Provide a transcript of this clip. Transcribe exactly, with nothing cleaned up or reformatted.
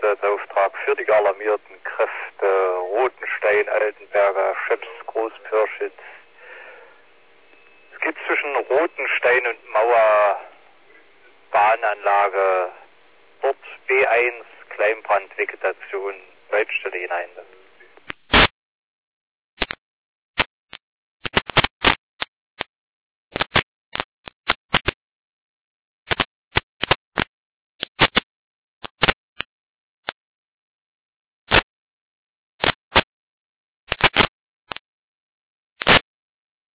Einsatzauftrag für die alarmierten Kräfte Rotenstein, Altenberger, Scheps, Großpürschitz. Es gibt zwischen Rotenstein und Mauer Bahnanlage, dort B eins, Kleinbrandvegetation, Leitstelle hinein.